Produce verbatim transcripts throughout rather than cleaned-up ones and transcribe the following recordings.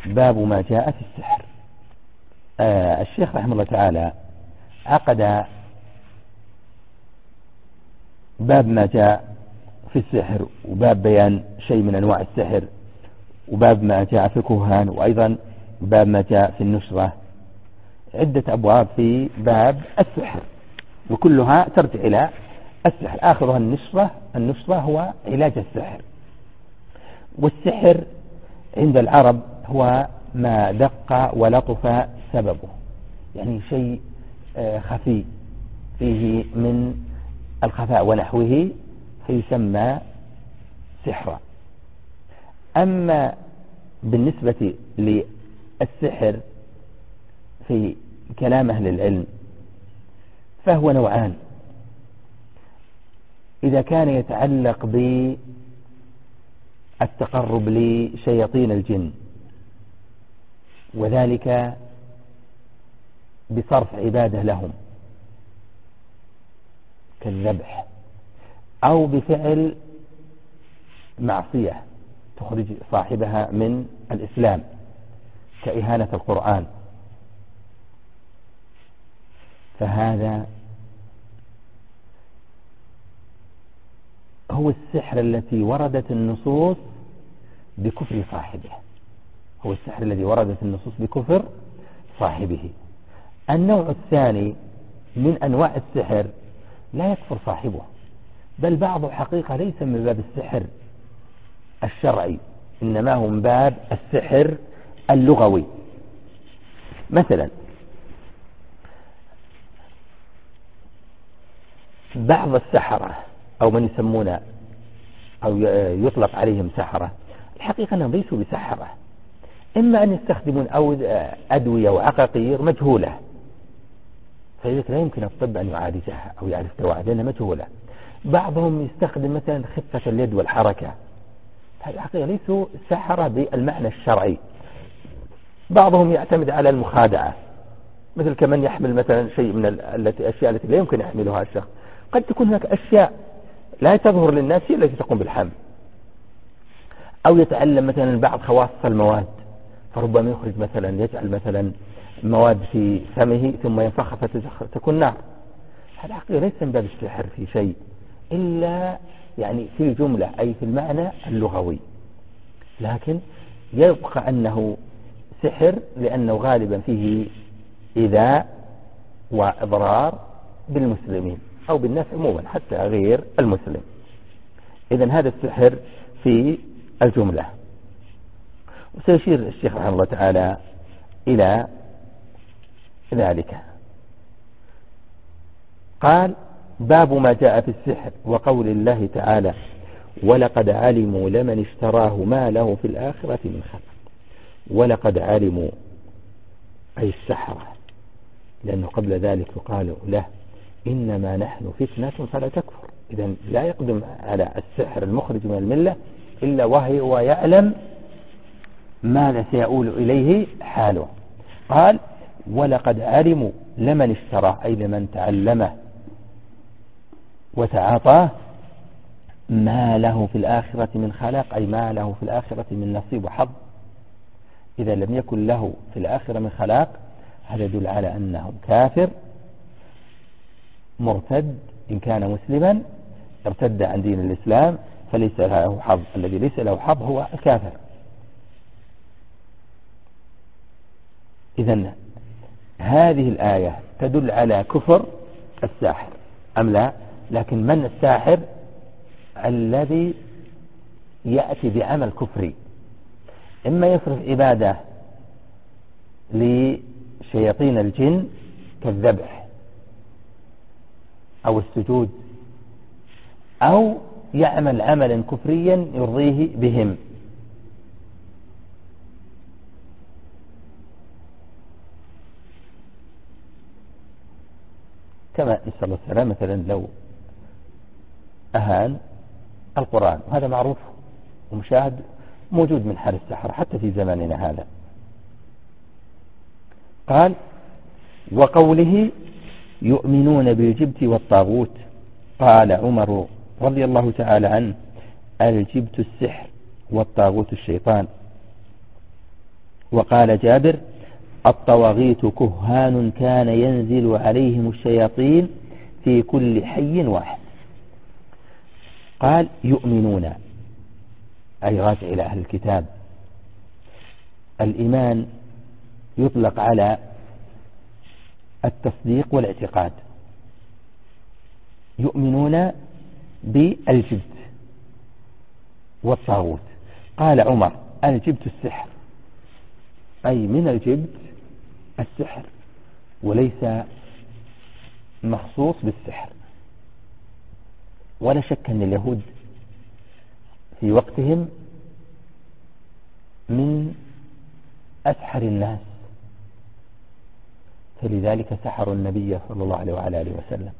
باب ما جاء في السحر. آه الشيخ رحمه الله تعالى عقد باب ما جاء في السحر، وباب بيان شيء من أنواع السحر، وباب ما جاء في الكهان، وأيضا باب ما جاء في النشرة. عدة أبواب في باب السحر، وكلها ترجع إلى السحر. آخرها النشرة. النشرة هو علاج السحر. والسحر عند العرب هو ما دق ولطف سببه، يعني شيء خفي فيه من الخفاء ونحوه فيسمى سحرا. أما بالنسبة للسحر في كلام أهل العلم فهو نوعان. إذا كان يتعلق بالتقرب لشياطين الجن، وذلك بصرف عبادة لهم كالذبح، أو بفعل معصية تخرج صاحبها من الإسلام كإهانة القرآن، فهذا هو السحر التي وردت النصوص بكفر صاحبه. هو السحر الذي وردت النصوص بكفر صاحبه. النوع الثاني من أنواع السحر لا يكفر صاحبه، بل بعضه حقيقة ليس من باب السحر الشرعي، إنما هو من باب السحر اللغوي. مثلا بعض السحرة أو من يسمون أو يطلق عليهم سحرة، الحقيقة أنهم ليسوا بسحرة، إما أن يستخدمون أو أدوية وعقاقير مجهولة، فلذلك لا يمكن الطب أن يعالجها أو يعرف دواء لأنها مجهولة. بعضهم يستخدم مثلا خفة اليد والحركة، هذه الحقيقة ليسوا سحرة بالمعنى الشرعي. بعضهم يعتمد على المخادعة، مثل كمن يحمل مثلا شيء من الأشياء التي لا يمكن يحملها الشخص. قد تكون هناك أشياء لا تظهر للناس هي التي تقوم بالحمل، أو يتعلم مثلا بعض خواص المواد، فربما يخرج مثلا يجعل مثلا مواد في فمه ثم ينفخها فتكون نار. هذا حقيقة ليس من باب السحر في شيء، إلا يعني في الجملة أي في المعنى اللغوي، لكن يبقى أنه سحر لأنه غالبا فيه إيذاء وإضرار بالمسلمين أو بالناس عموما حتى غير المسلم. إذن هذا السحر في الجملة. وسيشير الشيخ رحمه الله تعالى إلى ذلك. قال: باب ما جاء في السحر وقول الله تعالى: ولقد علموا لمن اشتراه ما له في الآخرة من خلاق. ولقد علموا أي السحرة، لأنه قبل ذلك يقال له: إنما نحن فتنة فلا تكفر. إذن لا يقدم على السحر المخرج من الملة إلا وهو يعلم ماذا سيؤول إليه حاله. قال: ولقد علموا لمن اشتراه، أي لمن تعلمه وتعاطاه، ما له في الآخرة من خلاق، أي ما له في الآخرة من نصيب وحظ. إذا لم يكن له في الآخرة من خلاق، هذا يدل على أنه كافر مرتد. إن كان مسلما ارتد عن دين الإسلام فليس له حظ. الذي ليس له حظ هو الكافر. إذن هذه الآية تدل على كفر الساحر أم لا؟ لكن من الساحر؟ الذي يأتي بعمل كفري، إما يصرف عبادة لشياطين الجن كالذبح أو السجود، أو يعمل عملا كفريا يرضيه بهم. كما نسأل الله السلامة، مثلا لو أهان القرآن، وهذا معروف ومشاهد موجود من حال السحر حتى في زماننا هذا. قال: وقوله يؤمنون بالجبت والطاغوت. قال عمر رضي الله تعالى عنه: الجبت السحر والطاغوت الشيطان. وقال جابر الطواغيت كهان كان ينزل عليهم الشياطين في كل حي واحد. قال يؤمنون أي راجع إلى أهل الكتاب. الإيمان يطلق على التصديق والاعتقاد. يؤمنون بالجبت والطاغوت. قال عمر الجبت السحر، أي من الجبت السحر، وليس مخصوص بالسحر. ولا شك أن اليهود في وقتهم من أسحر الناس، فلذلك سحروا النبي صلى الله عليه وعلى آله وسلم.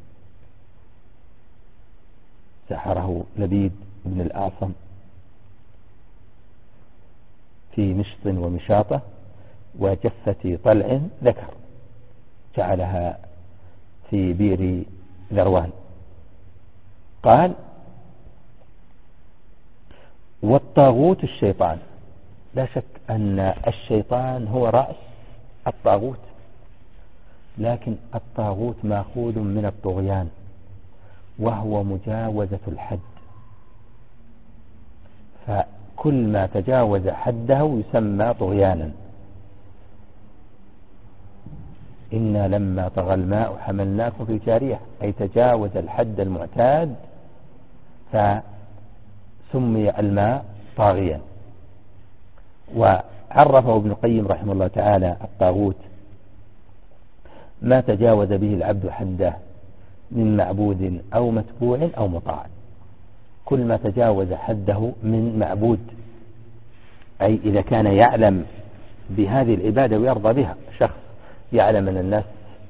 سحره لبيد بن الأعصم في مشط ومشاطة وجفة طلع ذكر، جعلها في بير ذروان. قال والطاغوت الشيطان. لا شك أن الشيطان هو رأس الطاغوت، لكن الطاغوت مأخوذ من الطغيان، وهو مجاوزة الحد. فكل ما تجاوز حده يسمى طغيانا. إنا لما طغى الماء حملناكم في الجارية، أي تجاوز الحد المعتاد فسمي الماء طاغيا. وعرفه ابن القيم رحمه الله تعالى الطاغوت ما تجاوز به العبد حده من معبود أو متبوع أو مطاع. كل ما تجاوز حده من معبود، أي إذا كان يعلم بهذه العبادة ويرضى بها، شخص يعلم أن الناس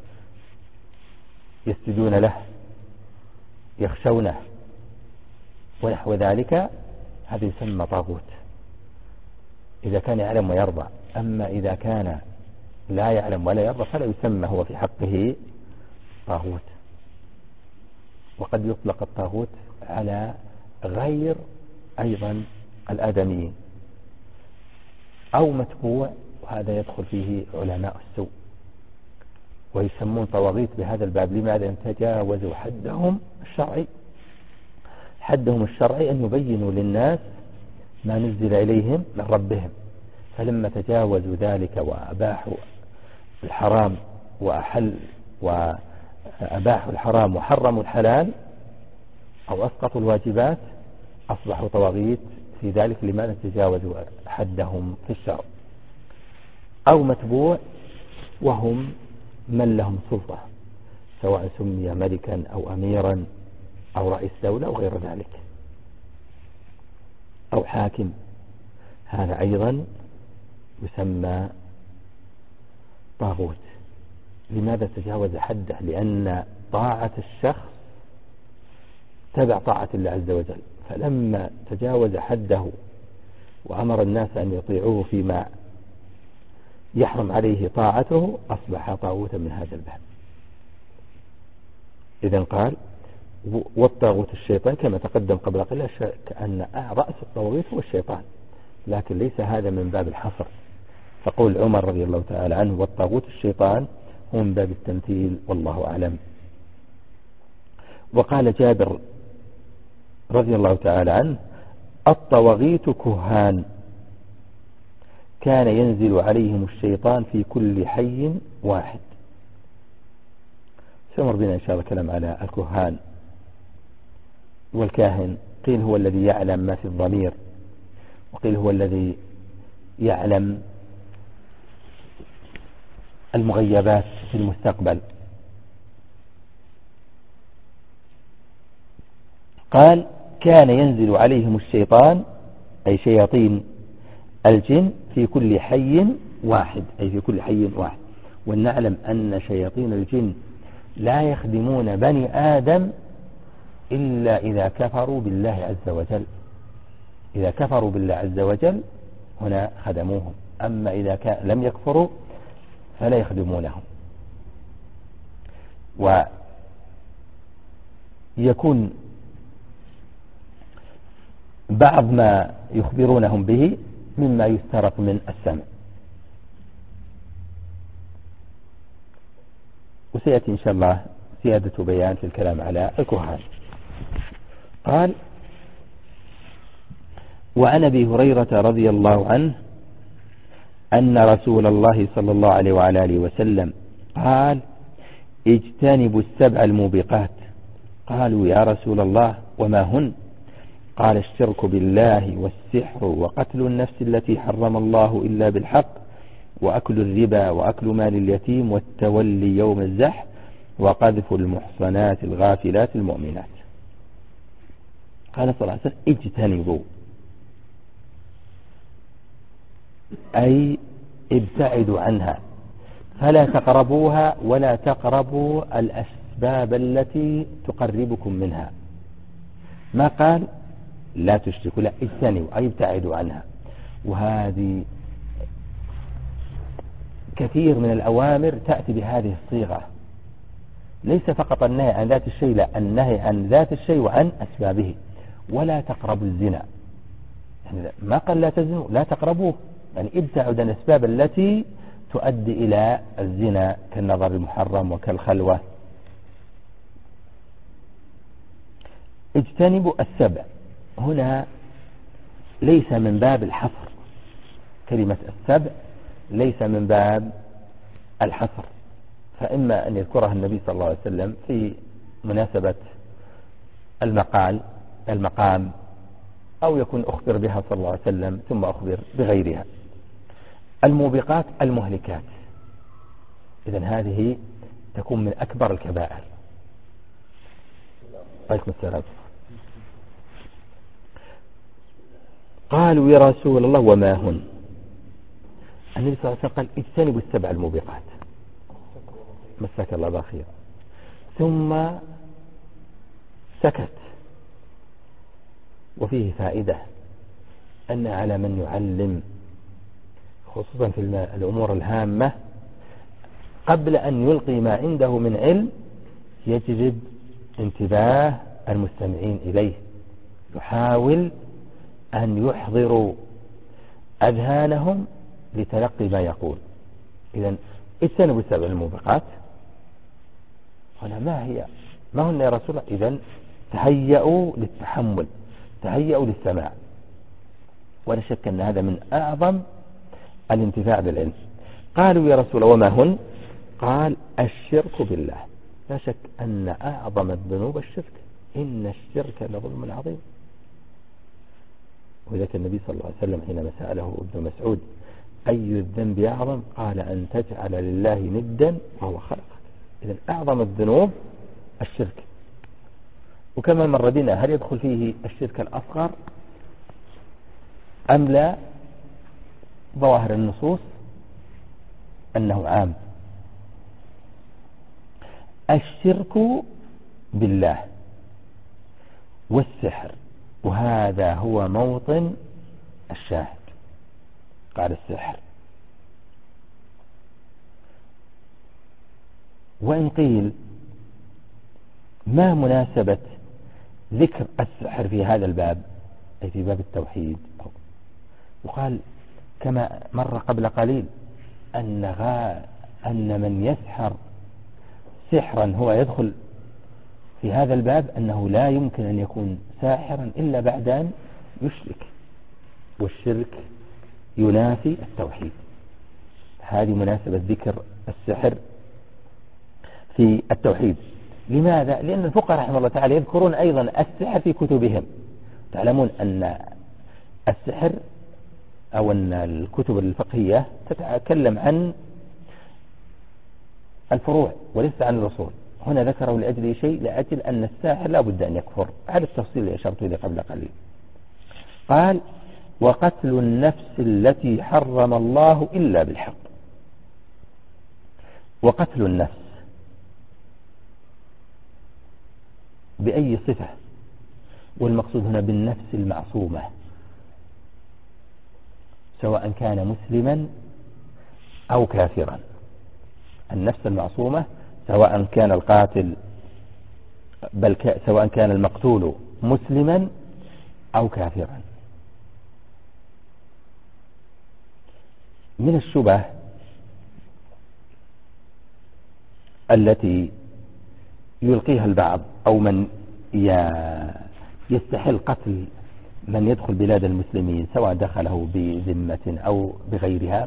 يسجدون له يخشونه ونحو ذلك، هذا يسمى طاغوت إذا كان يعلم ويرضى. أما إذا كان لا يعلم ولا يرضى فلا يسمى هو في حقه طاغوت. وقد يطلق الطاغوت على غير أيضا الآدميين أو متبوع، وهذا يدخل فيه علماء السوء ويسمون طواغيت بهذا الباب. لماذا؟ أن تجاوزوا حدهم الشرعي. حدهم الشرعي أن يبينوا للناس ما نزل إليهم من ربهم، فلما تجاوزوا ذلك وأباحوا الحرام وأحل وأباحوا الحرام وحرموا الحلال أو أسقطوا الواجبات أصبحوا طواغيت في ذلك. لماذا؟ تجاوزوا حدهم في الشرع. أو متبوع وهم من لهم سلطة، سواء سمي ملكا أو أميرا أو رئيس دولة أو غير ذلك، أو حاكم، هذا أيضا يسمى طاغوت. لماذا تجاوز حده؟ لأن طاعة الشخص تبع طاعة الله عز وجل، فلما تجاوز حده وأمر الناس أن يطيعوه فيما يحرم عليه طاعته أصبح طاغوتا من هذا الباب. إذن قال والطاغوت الشيطان، كما تقدم قبل قليل كأن رأس الطواغيت هو الشيطان، لكن ليس هذا من باب الحصر. فقول عمر رضي الله تعالى عنه والطاغوت الشيطان هو من باب التمثيل، والله أعلم. وقال جابر رضي الله تعالى عنه الطواغيت كهان كان ينزل عليهم الشيطان في كل حي واحد. سمر بنا إن شاء الله كلام على الكهان. والكاهن قيل هو الذي يعلم ما في الضمير، وقيل هو الذي يعلم المغيبات في المستقبل. قال كان ينزل عليهم الشيطان أي شياطين الجن في كل حي واحد، أي في كل حي واحد. ونعلم أن شياطين الجن لا يخدمون بني آدم إلا إذا كفروا بالله عز وجل. إذا كفروا بالله عز وجل هنا خدموهم، أما إذا كان لم يكفروا فلا يخدمونهم. ويكون بعض ما يخبرونهم به مما يسترق من السمع، وسيأتي إن شاء الله زيادة بيان في الكلام على الكهان. قال: وعن أبي هريرة رضي الله عنه أن رسول الله صلى الله عليه وعلى آله وسلم قال: اجتنبوا السبع الموبقات. قالوا: يا رسول الله وما هن؟ قال: الشرك بالله والسحر وقتل النفس التي حرم الله إلا بالحق وأكل الربا وأكل مال اليتيم والتولي يوم الزحف وقذف المحصنات الغافلات المؤمنات. قال صلى الله عليه وسلم: اجتنبوا، أي ابتعدوا عنها، فلا تقربوها ولا تقربوا الأسباب التي تقربكم منها. ما قال لا تشركوا، لا، اجتنبوا أي ابتعدوا عنها. وهذه كثير من الأوامر تأتي بهذه الصيغة، ليس فقط النهي عن ذات الشيء، لا، النهي عن ذات الشيء وعن أسبابه. ولا تقربوا الزنا، يعني ما قال لا تزنوا، لا تقربوه، يعني ابتعدوا عن الأسباب التي تؤدي إلى الزنا كالنظر المحرم وكالخلوة. اجتنبوا السبع هنا ليس من باب الحصر، كلمة السبع ليس من باب الحصر، فإما أن يذكرها النبي صلى الله عليه وسلم في مناسبة المقال المقام، أو يكون أخبر بها صلى الله عليه وسلم ثم أخبر بغيرها. الموبقات المهلكات، إذن هذه تكون من أكبر الكبائر. عليكم السلام. قالوا: يا رسول الله وما هن؟ النبي صلى الله عليه وسلم قال: اجتنبوا السبع الموبقات. مساك الله بخير. ثم سكت. وفيه فائدة أن على من يعلم خصوصا في الأمور الهامة قبل أن يلقي ما عنده من علم يجلب انتباه المستمعين إليه، يحاول أن يحضروا أذهانهم لتلقي ما يقول. إذن اجتنبوا السبع الموبقات. هنا ما هي؟ ما هن يا رسول الله؟ إذن تهيئوا للتحمل، تهيئوا للسماع. ولا شك أن هذا من أعظم الانتفاع بالعلم. قالوا: يا رسول الله وما هن؟ قال: الشرك بالله. لا شك أن أعظم الذنوب الشرك، إن الشرك لظلم عظيم. وذلك النبي صلى الله عليه وسلم حينما سأله ابن مسعود أي الذنب أعظم؟ قال: أن تجعل لله ندا وهو خلقك. إذن أعظم الذنوب الشرك. وكما مر بنا، هل يدخل فيه الشرك الأصغر أم لا؟ ظواهر النصوص أنه عام. الشرك بالله والسحر، وهذا هو موطن الشاهد. قال السحر. وإن قيل ما مناسبة ذكر السحر في هذا الباب، أي في باب التوحيد؟ وقال كما مر قبل قليل أن, غا أن من يسحر سحرا هو يدخل في هذا الباب، أنه لا يمكن أن يكون ساحرا إلا بعد أن يشرك، والشرك ينافي التوحيد. هذه مناسبة ذكر السحر في التوحيد. لماذا؟ لأن الفقهاء رحمه الله تعالى يذكرون أيضا السحر في كتبهم. تعلمون أن السحر أو أن الكتب الفقهية تتكلم عن الفروع وليس عن الأصول. هنا ذكروا لأجل شيء، لأجل أن الساحر لا بد أن يكفر. هذا التفصيل اللي أشرت إليه قبل قليل. قال: وقتل النفس التي حرم الله إلا بالحق. وقتل النفس بأي صفة؟ والمقصود هنا بالنفس المعصومة، سواء كان مسلما أو كافرا. النفس المعصومة سواء كان القاتل بل ك... سواء كان المقتول مسلما أو كافرا. من الشبه التي يلقيها البعض أو من يستحل قتل من يدخل بلاد المسلمين سواء دخله بذمة أو بغيرها،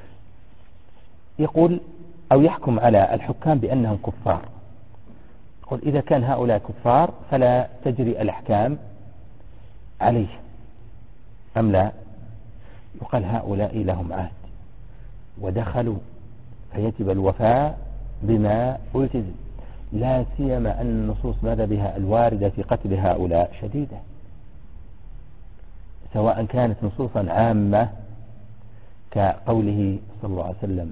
يقول أو يحكم على الحكام بأنهم كفار. يقول إذا كان هؤلاء كفار فلا تجري الأحكام عليه أم لا؟ يقال هؤلاء لهم عهد ودخلوا فيجب الوفاء بما ألتزم، لا سيما أن النصوص ماذا بها الواردة في قتل هؤلاء شديدة، سواء كانت نصوصا عامة كقوله صلى الله عليه وسلم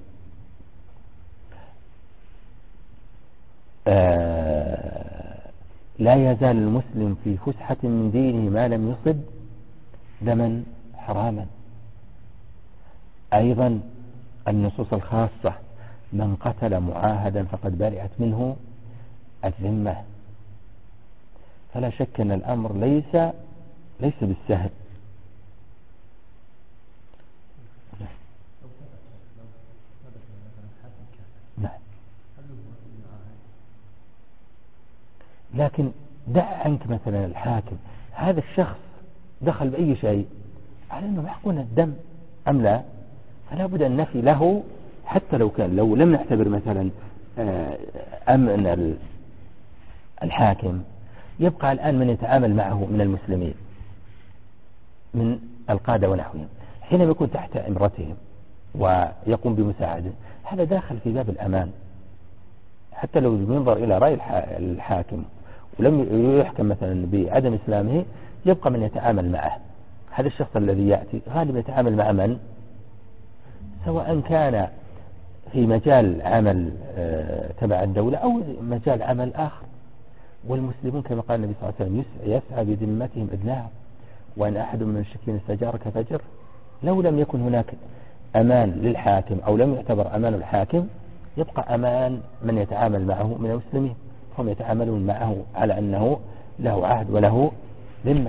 آه لا يزال المسلم في فسحة من دينه ما لم يصب دما حراما. أيضا النصوص الخاصة من قتل معاهدا فقد برئت منه الذمة. فلا شك أن الأمر ليس ليس بالسهل. نعم. لكن دع عنك مثلا الحاكم، هذا الشخص دخل بأي شيء على أنه محقون الدم أم لا؟ فلا بد أن نفي له، حتى لو كان لو لم نعتبر مثلا أمن الحاكم، يبقى الآن من يتعامل معه من المسلمين من القادة ونحوهم حينما يكون تحت إمرتهم ويقوم بمساعدة، هذا داخل في باب الأمان. حتى لو ينظر إلى رأي الحاكم ولم يحكم مثلا بعدم إسلامه، يبقى من يتعامل معه. هذا الشخص الذي يأتي غالبا يتعامل مع من؟ سواء كان في مجال عمل تبع الدولة أو مجال عمل آخر. والمسلمون كما قال النبي صلى الله عليه وسلم يسعى بذمتهم إذنها، وأن أحد من الشركين استجارك فجر. لو لم يكن هناك أمان للحاكم أو لم يعتبر أمان الحاكم، يبقى أمان من يتعامل معه من المسلمين، هم يتعاملون معه على أنه له عهد وله ذمة.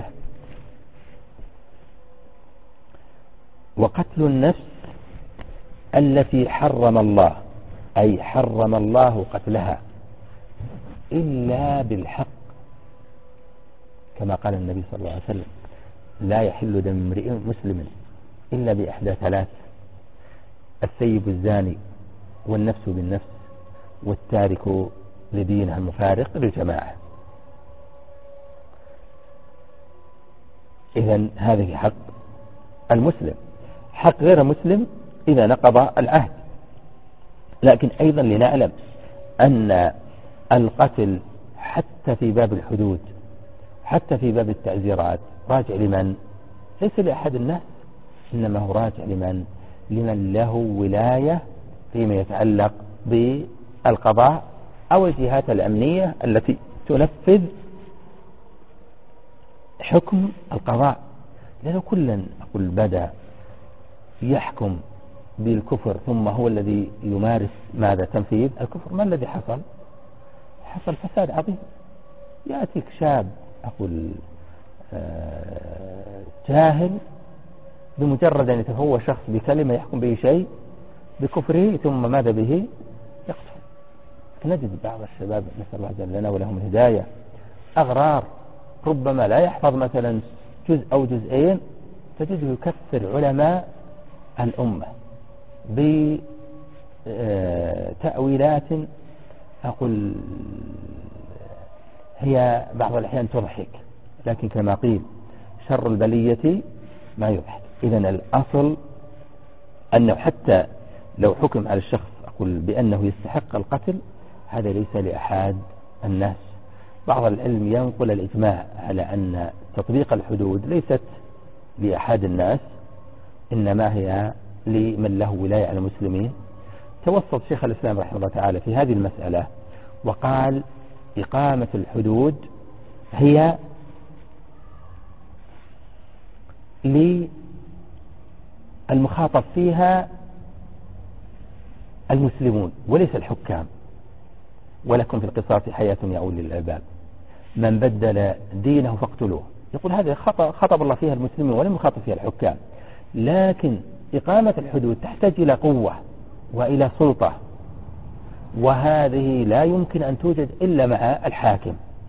وقتل النفس التي حرم الله، أي حرم الله قتلها إلا بالحق، كما قال النبي صلى الله عليه وسلم لا يحل دم امرئ مسلم إلا بإحدى ثلاث: السيب الزاني، والنفس بالنفس، والتارك لدينها المفارق للجماعة. إذن هذه حق المسلم. حق غير مسلم إذا نقض العهد. لكن أيضا لنعلم أن القتل حتى في باب الحدود، حتى في باب التعزيرات، راجع لمن؟ ليس لأحد الناس، إنما هو راجع لمن؟ لمن له ولاية فيما يتعلق بالقضاء أو الجهات الأمنية التي تنفذ حكم القضاء. لأنه كلا أقول بدأ يحكم بالكفر ثم هو الذي يمارس ماذا؟ تنفيذ الكفر. ما الذي حصل؟ حصل فساد عظيم. يأتيك شاب أقول آه جاهل، بمجرد أن يتهوى شخص بكلمة يحكم به شيء بكفره، ثم ماذا به؟ يقتل. نجد بعض الشباب نسأل الله جل لنا ولهم الهداية أغرار، ربما لا يحفظ مثلا جزء أو جزئين، تجده يكفر علماء الأمة بتأويلات أقول هي بعض الأحيان تضحك، لكن كما قيل شر البلية ما يضحك. إذن الأصل أنه حتى لو حكم على الشخص أقول بأنه يستحق القتل، هذا ليس لأحد الناس. بعض العلم ينقل الإجماع على أن تطبيق الحدود ليست لأحد الناس، إنما هي لمن له ولاية على المسلمين. توسط شيخ الإسلام رحمه الله تعالى في هذه المسألة وقال إقامة الحدود هي للمخاطب فيها المسلمون وليس الحكام. ولكم في القصاص حياة يا أولي الألباب، من بدل دينه فاقتلوه. يقول هذا خطب الله فيها المسلمين ولم يخاطب فيها الحكام. لكن إقامة الحدود تحتاج إلى قوة وإلى سلطة، وهذه لا يمكن أن توجد إلا مع الحاكم.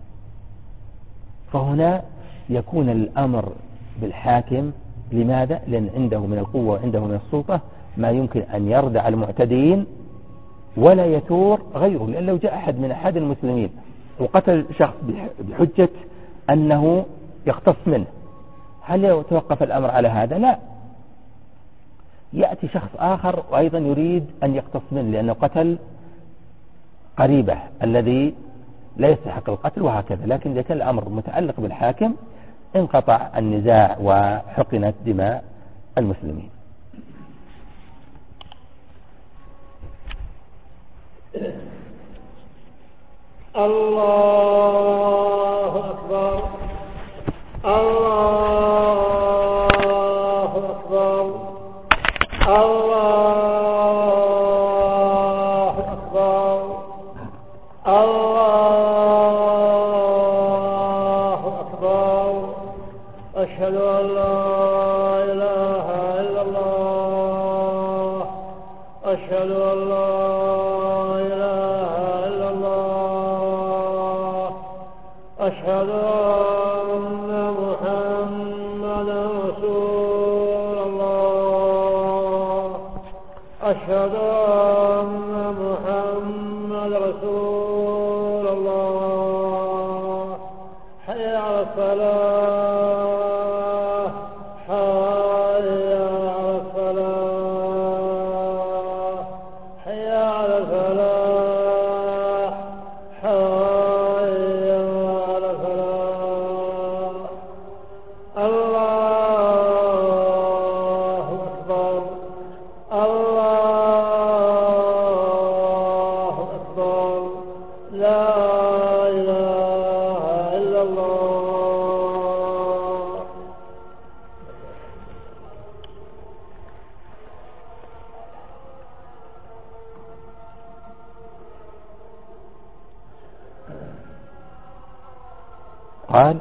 فهنا يكون الأمر بالحاكم. لماذا؟ لأن عنده من القوة وعنده من السلطة ما يمكن أن يردع المعتدين ولا يثور غيره. لأن لو جاء أحد من أحد المسلمين وقتل شخص بحجة أنه يختص منه، هل يتوقف الأمر على هذا؟ لا، يأتي شخص آخر وأيضا يريد أن يختص منه لأنه قتل قريبه الذي لا يستحق القتل، وهكذا. لكن إذا كان الأمر متعلق بالحاكم انقطع النزاع وحقنت دماء المسلمين. الله أكبر الله أكبر الله أكبر الله أكبر. أشهد أن لا إله إلا الله أشهد أن لا أشهد أن محمدا رسول الله أشهد أن محمدا رسول الله. حي على الصلاة حي على الصلاة حي على الفلاح حي قال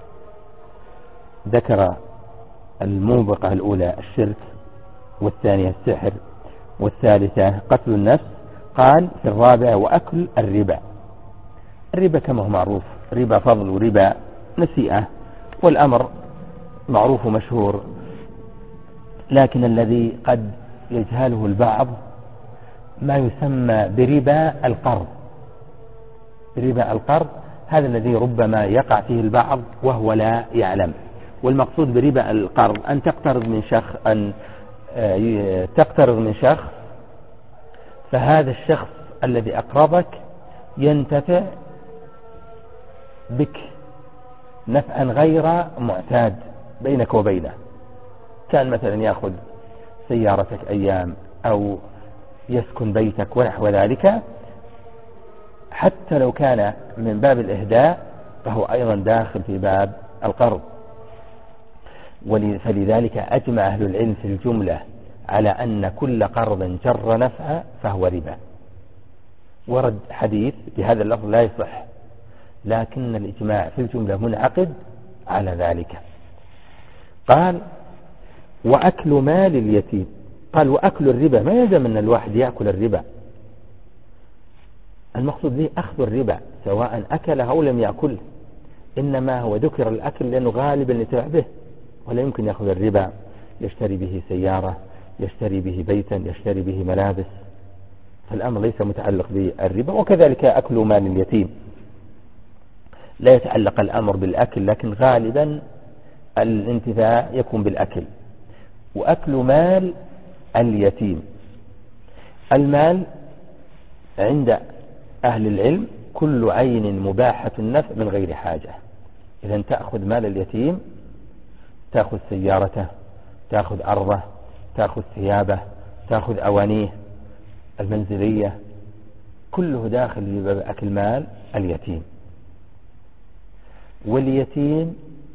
ذكر الموبقة الأولى الشرك، والثانية السحر، والثالثة قتل النفس. قال في الرابعة وأكل الربا. الربا كما هو معروف ربا فضل وربا نسيئة، والأمر معروف ومشهور، لكن الذي قد يجهله البعض ما يسمى بربا القرض. ربا القرض هذا الذي ربما يقع فيه البعض وهو لا يعلم. والمقصود بربا القرض أن تقترض من شخص أن تقترض من شخص، فهذا الشخص الذي أقرضك ينتفع بك نفعا غير معتاد بينك وبينه. كان مثلا يأخذ سيارتك أيام أو يسكن بيتك ونحو ذلك، حتى لو كان من باب الإهداء فهو أيضا داخل في باب القرض. فلذلك أجمع أهل العلم في الجملة على أن كل قرض جر نفع فهو ربا. ورد حديث بهذا اللفظ لا يصح، لكن الإجماع في الجملة منعقد على ذلك. قال وأكل مال اليتيم. قال وأكل الربا، ما يلزم أن الواحد يأكل الربا، المقصود به أخذ الربا سواء أكله أو لم يأكله، إنما هو ذكر الأكل لأنه غالبا يتبع به، ولا يمكن يأخذ الربا يشتري به سيارة، يشتري به بيتا، يشتري به ملابس، فالأمر ليس متعلق بالربا. وكذلك أكل مال اليتيم لا يتعلق الأمر بالأكل، لكن غالبا الانتفاع يكون بالأكل. وأكل مال اليتيم، المال عند أهل العلم كل عين مباحة النفع من غير حاجة. إذا تأخذ مال اليتيم، تأخذ سيارته، تأخذ أرضه، تأخذ ثيابه، تأخذ أوانيه المنزلية، كله داخل في باب أكل مال اليتيم. واليتيم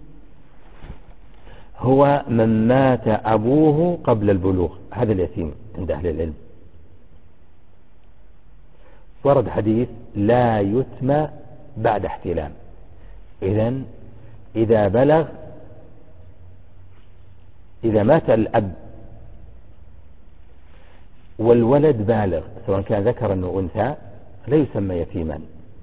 هو من مات أبوه قبل البلوغ، هذا اليتيم عند أهل العلم. ورد حديث لا يتم بعد احتلام. إذن إذا بلغ، إذا مات الأب والولد بالغ سواء كان ذكرا أو أنثى، لا يسمى يتيما.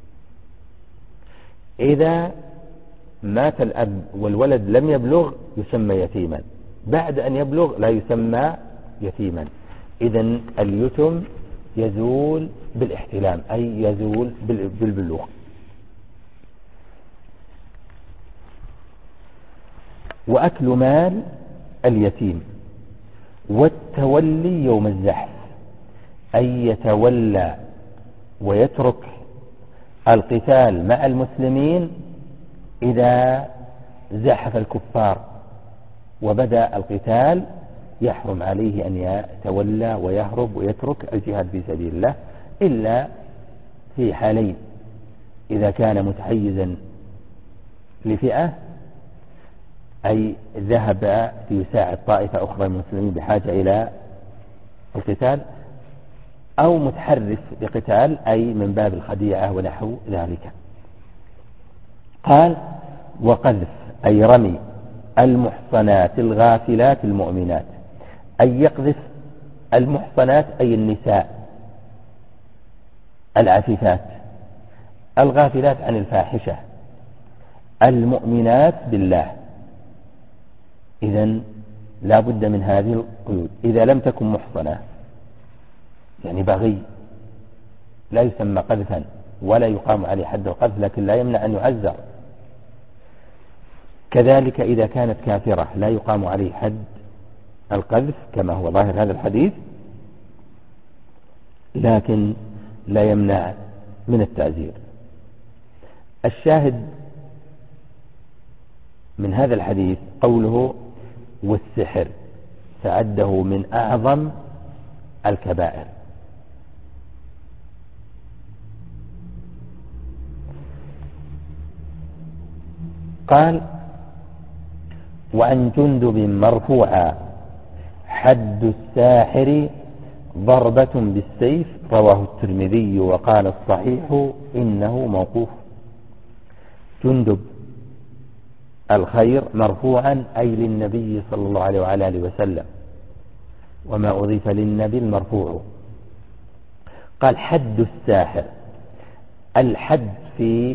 إذا مات الأب والولد لم يبلغ يسمى يتيما، بعد أن يبلغ لا يسمى يتيما. إذن اليتم يزول بالاحتلام، أي يزول بالبلوغ. وأكل مال اليتيم والتولي يوم الزحف، أي يتولى ويترك القتال مع المسلمين إذا زحف الكفار وبدأ القتال، يحرم عليه أن يتولى ويهرب ويترك الجهاد في سبيل الله، إلا في حالين: إذا كان متحيزا لفئة، أي ذهب ليساعد طائفة أخرى من المسلمين بحاجة إلى القتال، أو متحرف لقتال، أي من باب الخديعة ونحو ذلك. قال: وقذف، أي رمي المحصنات الغافلات المؤمنات، أي يقذف المحصنات أي النساء العفيفات الغافلات عن الفاحشة المؤمنات بالله. إذن لا بد من هذه القيود. إذا لم تكن محصنة يعني بغي لا يسمى قذفا ولا يقام عليه حد القذف، لكن لا يمنع أن يعزر. كذلك إذا كانت كافرة لا يقام عليه حد القذف كما هو ظاهر هذا الحديث، لكن لا يمنع من التعزير. الشاهد من هذا الحديث قوله: والسحر، فعده من أعظم الكبائر. قال: وعن جندب مرفوعا: حد الساحر ضربة بالسيف، رواه الترمذي وقال الصحيح إنه موقوف. جندب الخير مرفوعا أي للنبي صلى الله عليه وعلى آله وسلم، وما أضيف للنبي المرفوع. قال: حد الساحر، الحد في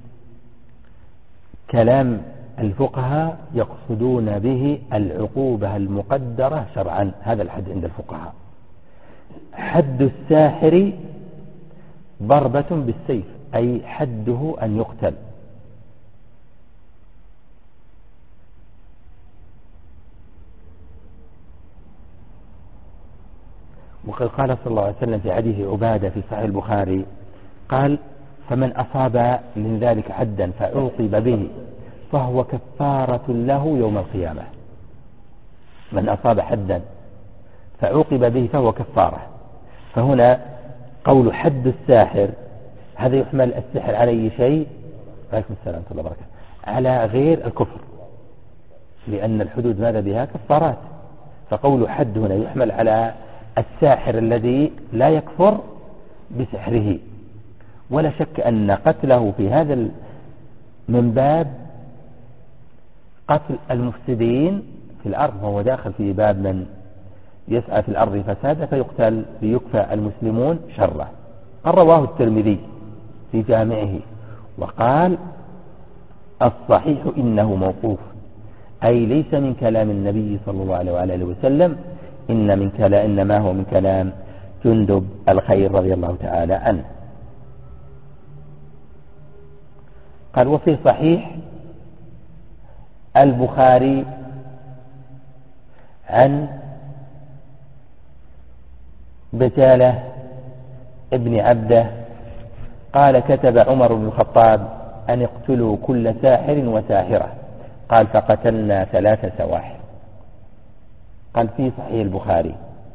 كلام الفقهاء يقصدون به العقوبة المقدرة شرعا، هذا الحد عند الفقهاء. حد الساحر ضربة بالسيف، أي حده أن يقتل. وقد قال صلى الله عليه وسلم في حديث عبادة في صحيح البخاري قال: فمن أصاب من ذلك حدا فعوقب به فهو كفارة له يوم القيامة. من أصاب حدا فعوقب به فهو كفارة. فهنا قول حد الساحر هذا يحمل السحر على أي شيء، عليكم السلام ورحمة الله وبركاته، على غير الكفر، لأن الحدود ماذا بها؟ كفارات. فقول حد هنا يحمل على الساحر الذي لا يكفر بسحره. ولا شك أن قتله في هذا من باب قتل المفسدين في الأرض، وهو داخل في باب من يسعى في الأرض فسادا فيقتل ليكفى المسلمون شره. قال: رواه الترمذي في جامعه وقال الصحيح إنه موقوف، أي ليس من كلام النبي صلى الله عليه وآله وسلم، إن من كلام إنما هو من كلام جندب الخير رضي الله تعالى عنه. قال: وفي صحيح البخاري عن بجالة ابن عبده قال: كتب عمر بن الخطاب أن اقتلوا كل ساحر وساحرة. قال: فقتلنا ثلاث سواحر. قال في صحيح البخاري.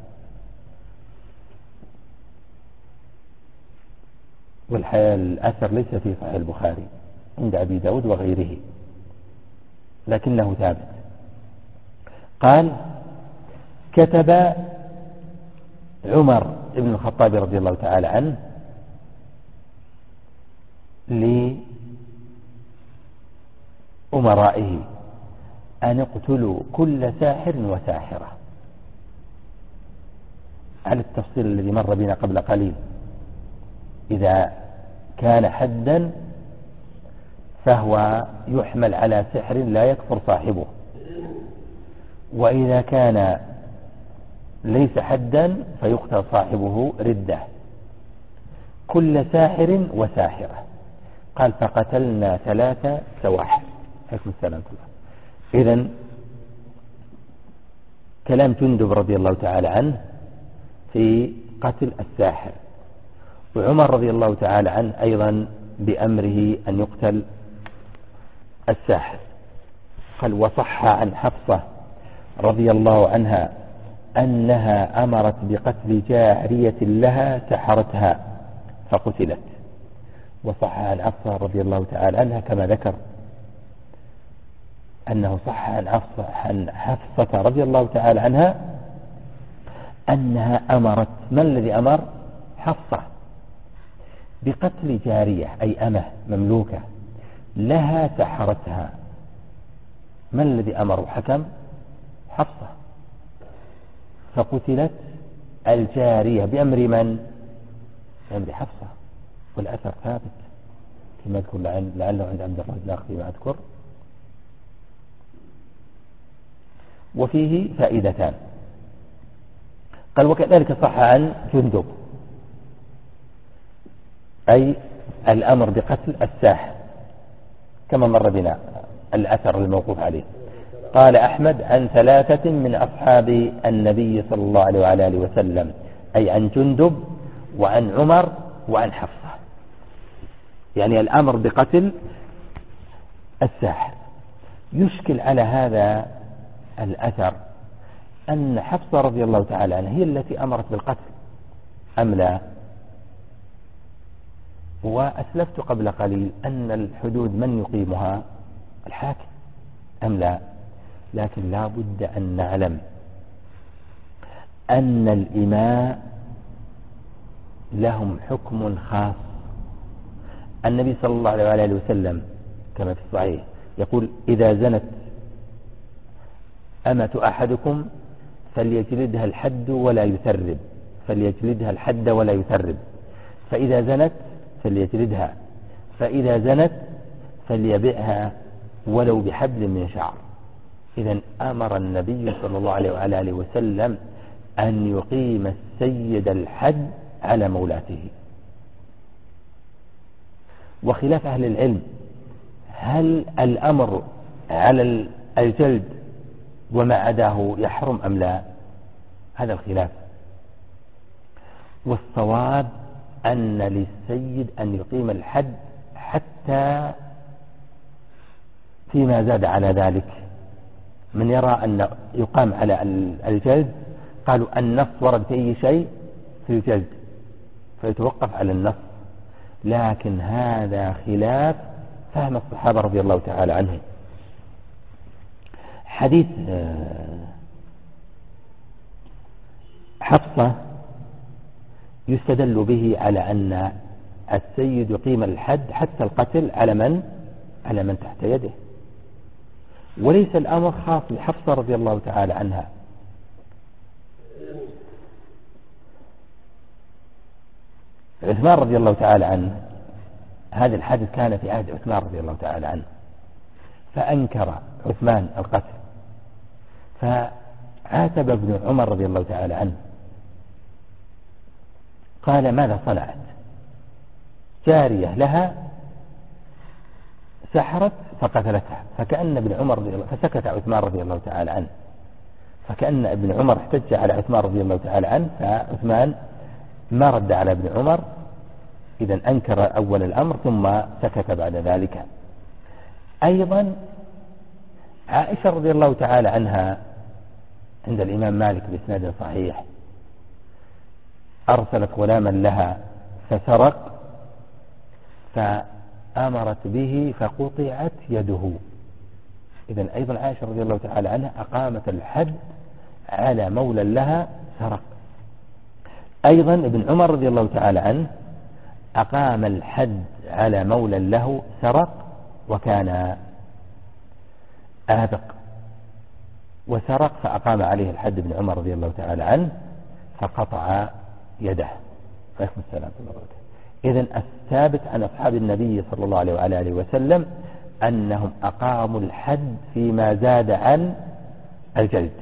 والأثر ليس في صحيح البخاري، عند أبي داود وغيره، لكنه ثابت. قال: كتب عمر بن الخطاب رضي الله تعالى عنه لأمرائه أن اقتلوا كل ساحر وساحرة، على التفصيل الذي مر بنا قبل قليل. إذا كان حدا فهو يحمل على سحر لا يكفر صاحبه، وإذا كان ليس حدا فيقتل صاحبه ردة، كل ساحر وساحرة. قال فقتلنا ثلاثة سواحر. عليكم السلام. إذن كلام جندب رضي الله تعالى عنه في قتل الساحر، وعمر رضي الله تعالى عنه أيضا بأمره أن يقتل الساحر. قال وصح عن حفصة رضي الله عنها أنها أمرت بقتل جارية لها سحرتها فقتلت. وصح عن حفصة رضي الله تعالى عنها كما ذكر أنه صح عن حفصة, عن حفصة رضي الله تعالى عنها أنها أمرت، ما الذي أمر؟ حفصة بقتل جارية أي أمه مملوكة لها سحرتها. ما الذي أمر حكم؟ حفصة. فقتلت الجارية بأمر من؟ بأمر حفصة، والأثر ثابت كما يذكر لعله عند عبد الرزاق الأخ فيما أذكر. وفيه فائدتان. قال وكذلك صح عن جندب أي الأمر بقتل الساحر كما مر بنا الأثر الموقوف عليه. قال أحمد عن ثلاثة من أصحاب النبي صلى الله عليه وعلى آله وسلم، أي عن جندب وعن عمر وعن حفصة، يعني الأمر بقتل الساحر. يشكل على هذا الأثر أن حفصة رضي الله تعالى عنها هي التي أمرت بالقتل أم لا؟ وأسلفت قبل قليل أن الحدود من يقيمها؟ الحاكم أم لا؟ لكن لا بد أن نعلم أن الإماء لهم حكم خاص. النبي صلى الله عليه وسلم كما في الصحيح يقول إذا زنت أمة أحدكم فليجلدها الحد ولا يثرب، فليجلدها الحد ولا يثرب، فإذا زنت فليجلدها، فإذا زنت فليبعها ولو بحبل من شعر. إذن أمر النبي صلى الله عليه وعلى آله وسلم أن يقيم السيد الحد على مولاته. وخلاف أهل العلم هل الأمر على الجلد وما عداه يحرم أم لا؟ هذا الخلاف. والصواب أن للسيد أن يقيم الحد حتى فيما زاد على ذلك. من يرى أن يقام على الجلد قالوا النص ورد في أي شيء في الجلد فيتوقف على النص، لكن هذا خلاف فهم الصحابة رضي الله تعالى عنهم. حديث حفصة يستدل به على أن السيد يقيم الحد حتى القتل على من؟ على من تحت يده، وليس الأمر خاص بحفصة رضي الله تعالى عنها. عثمان رضي الله تعالى عنه هذا الحادث كان في عهد عثمان رضي الله تعالى عنه، فأنكر عثمان القتل، فعاتب ابن عمر رضي الله تعالى عنه قال ماذا صنعت؟ جارية لها سحرت فقتلتها. فكأن ابن عمر رضي الله فسكت عثمان رضي الله تعالى عنه، فكأن ابن عمر احتج على عثمان رضي الله تعالى عنه، فعثمان ما رد على ابن عمر، إذن أنكر أول الأمر ثم سكت بعد ذلك. أيضا عائشة رضي الله تعالى عنها عند الإمام مالك بإسناد صحيح أرسلت غلاما لها فسرق فأمرت به فقطعت يده. إذن أيضا عائشة رضي الله تعالى عنها أقامت الحد على مولى لها سرق. أيضا ابن عمر رضي الله تعالى عنه أقام الحد على مولى له سرق وكان آبق وسرق، فأقام عليه الحد ابن عمر رضي الله تعالى عنه فقطع يده. فيكم السلام. إذن الثابت عن أصحاب النبي صلى الله عليه وعلى آله وسلم أنهم أقاموا الحد فيما زاد عن الجلد،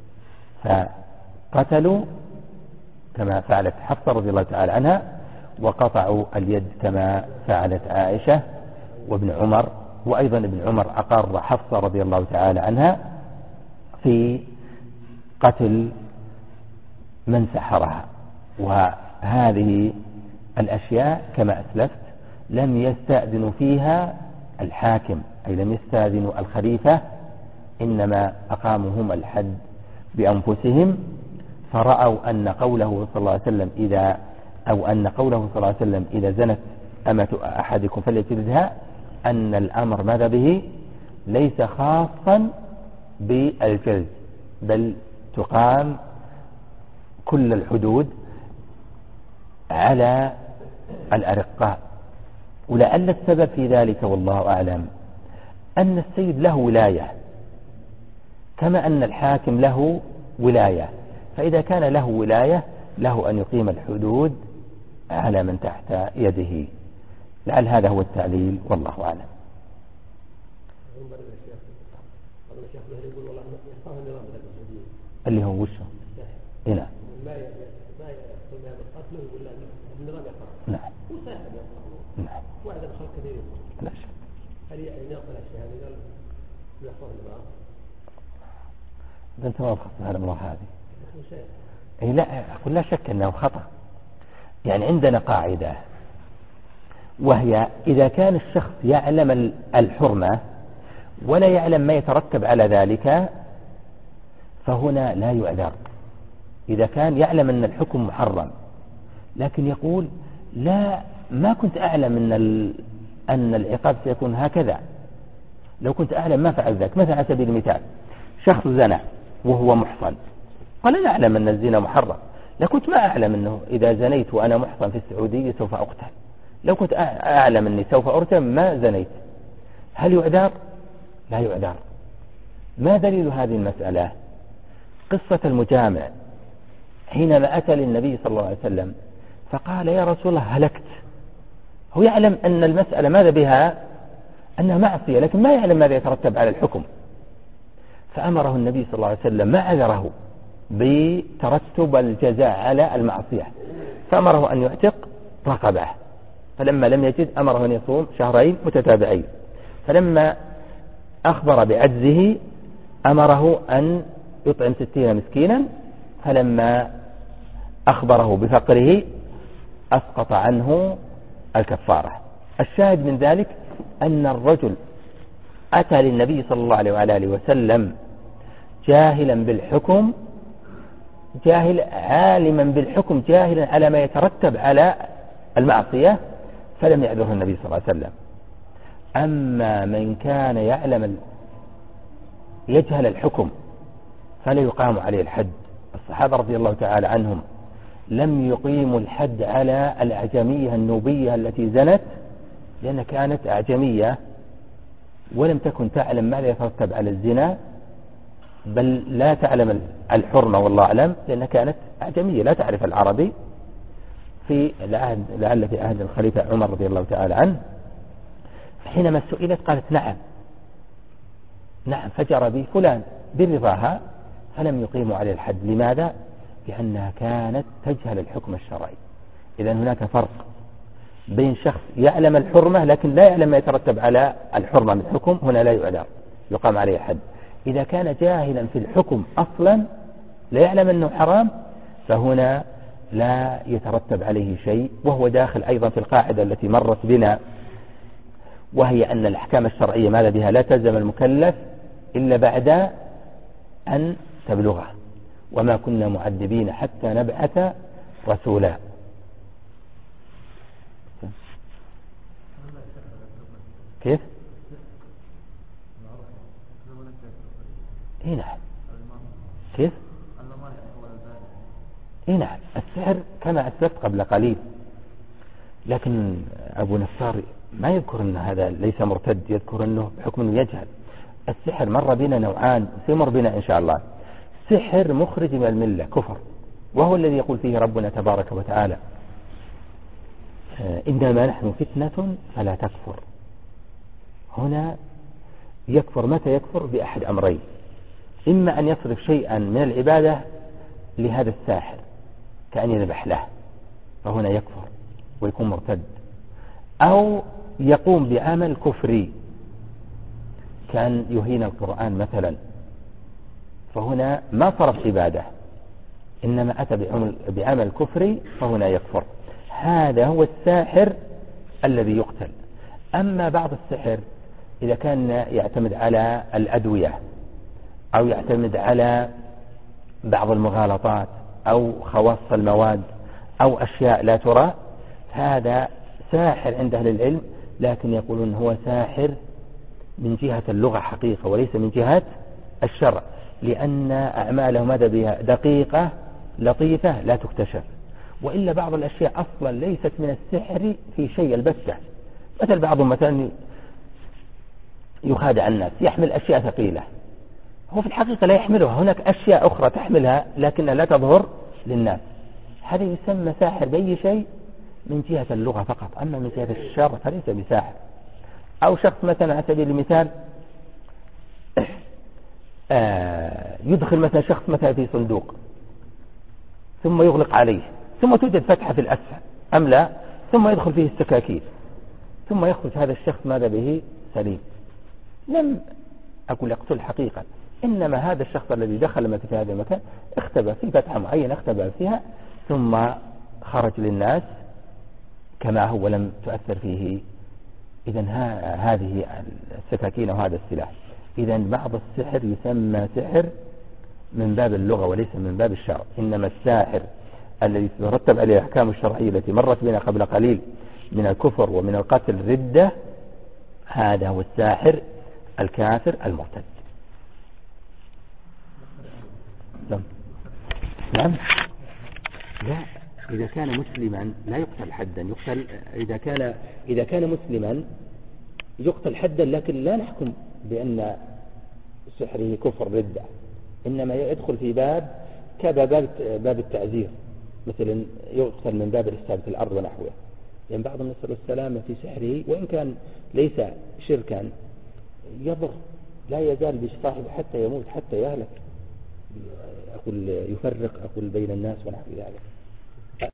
فقتلوا كما فعلت حفصة رضي الله تعالى عنها، وقطعوا اليد كما فعلت عائشة وابن عمر. وأيضا ابن عمر أقر حفصة رضي الله تعالى عنها في قتل من سحرها. وهذه الأشياء كما أسلفت لم يستأذنوا فيها الحاكم، أي لم يستأذنوا الخليفة، إنما أقاموا هم الحد بأنفسهم، فرأوا أن قوله صلى الله عليه وسلم إذا أو أن قوله صلى الله عليه وسلم إذا زنت أمة أحدكم فليجلدها، أن الأمر ماذا به ليس خاصا بالجلد، بل تقام كل الحدود على الأرقاء. ولعل السبب في ذلك والله أعلم أن السيد له ولاية كما أن الحاكم له ولاية، فإذا كان له ولاية له أن يقيم الحدود على من تحت يده. لعل هذا هو التعليل والله أعلم. اللي هو وشه هنا نعم نعم واحد الخلق كثير لا شك. هل يعني ناقل الشهادة قال يحفظ النظام؟ إذا أنت ما تخص هذا المرة هذه. إيه لا أقول لا شك أنه خطأ. يعني عندنا قاعدة وهي إذا كان الشخص يعلم الحرمة ولا يعلم ما يترتب على ذلك فهنا لا يعذر. إذا كان يعلم أن الحكم محرم لكن يقول لا ما كنت أعلم أن أن العقاب سيكون هكذا، لو كنت أعلم ما فعل ذلك. مثلا على سبيل المثال شخص زنى وهو محصن، قال أنا أعلم أن الزنا محرم، لو كنت ما أعلم أنه إذا زنيت وأنا محصن في السعودية سوف أقتل، لو كنت أعلم أني سوف أرتم ما زنيت، هل يعذر؟ لا يعذر. ما دليل هذه المسألة؟ قصة المجامع حينما أتى للنبي صلى الله عليه وسلم فقال يا رسول الله هلكت. هو يعلم أن المسألة ماذا بها؟ أنها معصية، لكن ما يعلم ماذا يترتب على الحكم. فأمره النبي صلى الله عليه وسلم ما عذره بترتب الجزاء على المعصية، فأمره أن يعتق رقبة، فلما لم يجد أمره أن يصوم شهرين متتابعين، فلما أخبر بعجزه أمره أن يطعم ستين مسكينا، فلما أخبره بفقره أسقط عنه الكفارة. الشاهد من ذلك أن الرجل أتى للنبي صلى الله عليه وآله وسلم جاهلا بالحكم، جاهل عالما بالحكم، جاهلا على ما يترتب على المعصية، فلم يعذره النبي صلى الله عليه وسلم. أما من كان يعلم يجهل الحكم فلا يقام عليه الحد. الصحابة رضي الله تعالى عنهم لم يقيموا الحد على الأعجمية النوبية التي زنت لأنها كانت أعجمية ولم تكن تعلم ماذا يترتب على الزنا، بل لا تعلم الحرمة والله أعلم لأنها كانت أعجمية لا تعرف العربي. في العهد لعل في عهد الخليفة عمر رضي الله تعالى عنه حينما سئلت قالت نعم نعم فجر بي فلان برضاها، فلم يقيموا عليه الحد. لماذا؟ لأنها كانت تجهل الحكم الشرعي. إذن هناك فرق بين شخص يعلم الحرمة لكن لا يعلم ما يترتب على الحرمة من الحكم، هنا لا يعذر يقام عليه الحد. إذا كان جاهلا في الحكم أصلا لا يعلم أنه حرام فهنا لا يترتب عليه شيء، وهو داخل أيضا في القاعدة التي مرت بنا، وهي أن الأحكام الشرعية ماذا بها لا تلزم المكلف إلا بعد أن تبلغه، وما كنا معذبين حتى نبعث رسولا. كيف؟ اي نعم. كيف؟ اي نعم. السحر كما أسلفت قبل قليل، لكن أبو نصار ما يذكر أن هذا ليس مرتد، يذكر أنه بحكم يجهل. السحر مر بنا نوعان سيمر بنا إن شاء الله. سحر مخرج من الملة كفر، وهو الذي يقول فيه ربنا تبارك وتعالى إنما نحن فتنة فلا تكفر. هنا يكفر متى يكفر؟ بأحد أمرين: إما أن يصرف شيئا من العبادة لهذا الساحر كأن يذبح له فهنا يكفر ويكون مرتد، أو يقوم بعمل كفري كان يهين القرآن مثلا، فهنا ما صرف عبادة إنما أتى بعمل كفري فهنا يكفر. هذا هو الساحر الذي يقتل. أما بعض السحر إذا كان يعتمد على الأدوية أو يعتمد على بعض المغالطات أو خواص المواد أو أشياء لا ترى، هذا ساحر عند أهل العلم، لكن يقولون هو ساحر من جهة اللغة حقيقة وليس من جهة الشرع، لأن أعماله ماذا بها دقيقة لطيفة لا تكتشف. وإلا بعض الأشياء أصلا ليست من السحر في شيء البتة، مثل بعضهم مثلا يخادع الناس يحمل أشياء ثقيلة، هو في الحقيقة لا يحملها، هناك أشياء أخرى تحملها لكنها لا تظهر للناس. هذا يسمى ساحر بأي شيء من جهة اللغة فقط، أما من جهة الشرع فليس بساحر. أو شخص مثلا على سبيل المثال يدخل مثلا شخص مثلا في صندوق ثم يغلق عليه ثم توجد فتحة في الأسفل أم لا، ثم يدخل فيه السكاكين ثم يخرج هذا الشخص ماذا به سليم. لم أقول يقتل حقيقة، إنما هذا الشخص الذي دخل في هذا المكان اختبأ في فتحة معينة اختبأ فيها ثم خرج للناس كما هو لم تؤثر فيه. إذن هذه السكاكين وهذا السلاح. إذن بعض السحر يسمى سحر من باب اللغة وليس من باب الشرع، إنما الساحر الذي ترتب عليه الأحكام الشرعية التي مرت بنا قبل قليل من الكفر ومن القتل ردة، هذا هو الساحر الكافر المرتد. نعم نعم لا، إذا كان مسلما لا يقتل حدا، يقتل إذا كان إذا كان مسلما يقتل حدا، لكن لا نحكم بأن سحره كفر ردة، إنما يدخل في باب كباب باب التعزير، مثلا يقتل من باب الإفساد في الأرض ونحوه. لأن يعني بعض الناس والسلامة في سحره وإن كان ليس شركا يضر، لا يزال بصاحبه حتى يموت حتى يهلك، أقول يفرق أقول بين الناس ونحو ذلك.